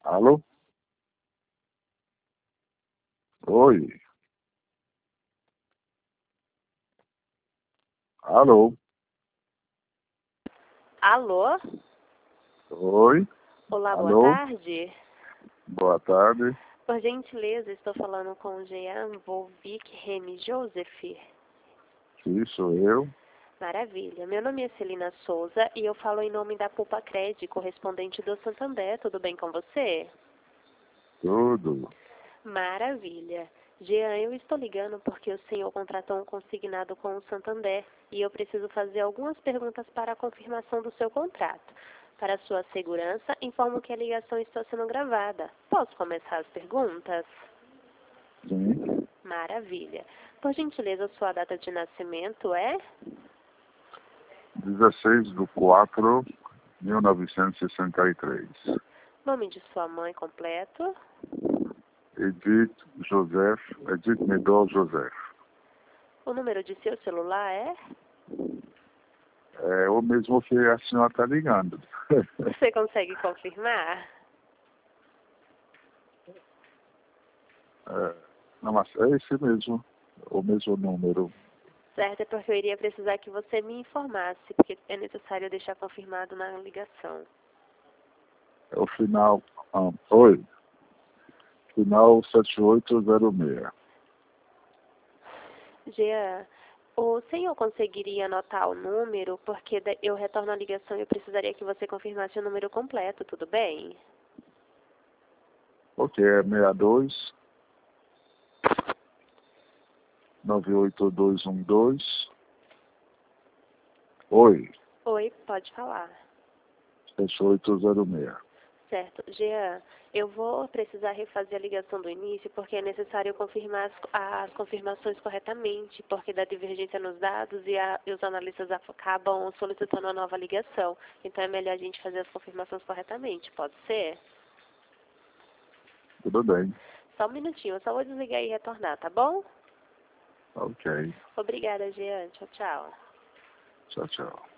Alô? Oi. Alô? Alô? Oi. Olá, boa Alô? tarde. Boa tarde. Por gentileza, estou falando com o Jean Volvic Remy Joseph. Sim, sou eu. Maravilha. Meu nome é Celina Souza e eu falo em nome da Poupa Cred, correspondente do Santander. Tudo bem com você? Tudo. Maravilha. Jean, eu estou ligando porque o senhor contratou um consignado com o Santander e eu preciso fazer algumas perguntas para a confirmação do seu contrato. Para sua segurança, informo que a ligação está sendo gravada. Posso começar as perguntas? Sim. Maravilha. Por gentileza, sua data de nascimento é? 16/4/1963. Nome de sua mãe completo? Edith Medor Joseph. O número de seu celular é? É o mesmo que a senhora está ligando. Você consegue confirmar? Não, mas é esse mesmo. O mesmo número. Certo, é porque eu iria precisar que você me informasse, porque é necessário deixar confirmado na ligação. É o final. Oi. Final 7806. Jean, o senhor conseguiria anotar o número, porque eu retorno a ligação e eu precisaria que você confirmasse o número completo, tudo bem? Ok, é 62 98212. Oi, Oi, pode falar. 7806. Certo. Jean, eu vou precisar refazer a ligação do início porque é necessário confirmar as confirmações corretamente, porque dá divergência nos dados e os analistas acabam solicitando uma nova ligação. Então é melhor a gente fazer as confirmações corretamente, pode ser? Tudo bem. Só um minutinho, eu só vou desligar e retornar, tá bom? Ok. Obrigada, Jean. Tchau, tchau. Tchau, tchau.